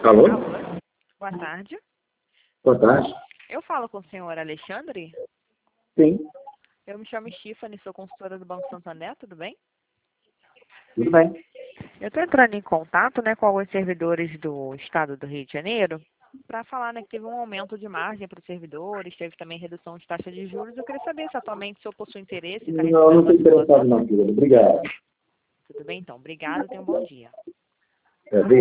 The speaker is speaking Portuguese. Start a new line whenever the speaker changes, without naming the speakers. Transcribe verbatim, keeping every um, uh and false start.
Alô?
Alô? Boa tarde.
Boa tarde.
Eu falo com o senhor Alexandre?
Sim,
Eu me chamo Stephanie, sou consultora do Banco Santander, tudo bem?
tudo bem.
Eu estou entrando em contato, né, com alguns servidores do estado do Rio de Janeiro para falar, né, que teve um aumento de margem para os servidores, teve também redução de taxa de juros. Eu queria saber se atualmente o senhor possui interesse em estar
Não, não
resolvendo
estou
a
interessado
situação.
não, querido. Obrigado.
Tudo bem, então. Obrigado, tenha um bom dia.
É,